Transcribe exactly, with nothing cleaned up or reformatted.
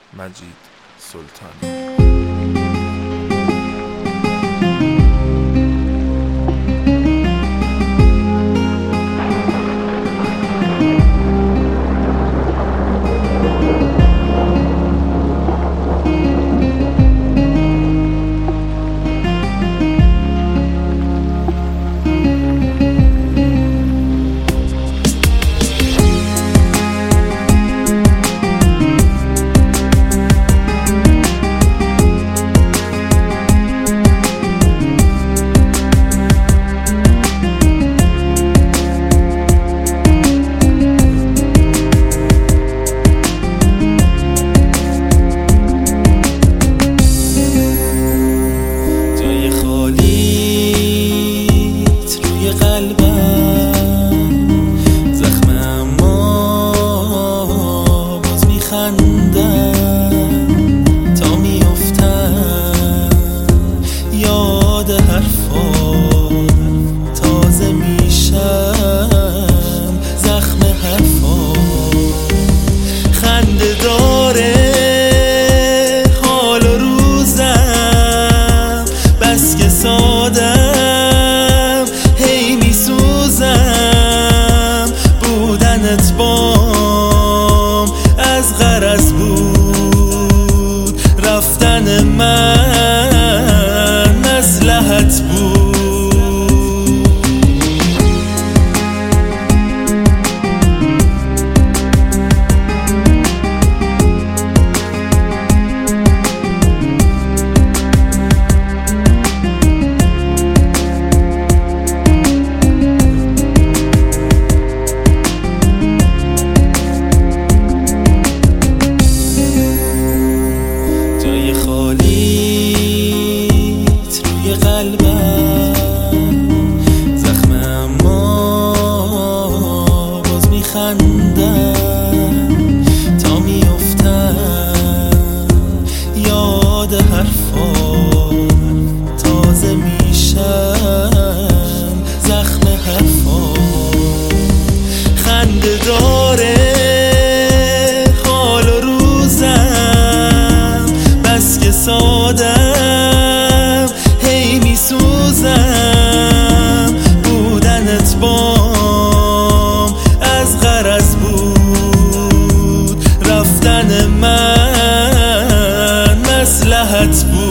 مجید سلطانی. تا میافتم یاد حرفا، تازه میشم زخم حرفا. خنده داره حال و روزم، بس که سادم هی میسوزم. بودنت بام از غرض بود، رفتن من مصلحت بود. زخم اما باز میخندم تا میافتم یاد حرفا، تازه میشم زخم حرفا. خنده داره حال و روزم، بس که سادم هی میسوزم. بودنت بام از غرض بود، رفتن من مصلحت بود.